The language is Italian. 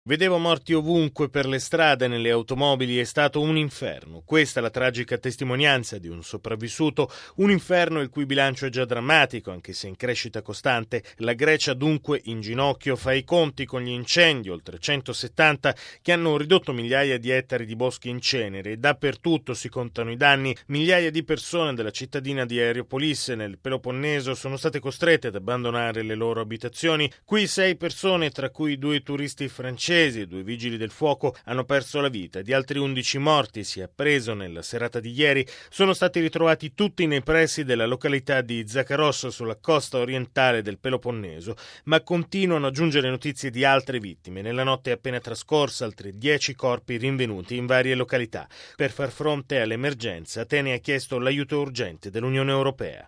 Vedevo morti ovunque per le strade, nelle automobili, è stato un inferno. Questa è la tragica testimonianza di un sopravvissuto, un inferno il cui bilancio è già drammatico, anche se in crescita costante. La Grecia dunque in ginocchio fa i conti con gli incendi, oltre 170, che hanno ridotto migliaia di ettari di boschi in cenere e dappertutto si contano i danni. Migliaia di persone della cittadina di Areopolisse nel Peloponneso sono state costrette ad abbandonare le loro abitazioni. Qui 6 persone, tra cui 2 turisti francesi e 2 vigili del fuoco, hanno perso la vita. Di altri 11 morti, si è appreso nella serata di ieri, sono stati ritrovati tutti nei pressi della località di Zakaros, sulla costa orientale del Peloponneso, ma continuano a giungere notizie di altre vittime. Nella notte appena trascorsa altri 10 corpi rinvenuti in varie località. Per far fronte all'emergenza, Atene ha chiesto l'aiuto urgente dell'Unione Europea.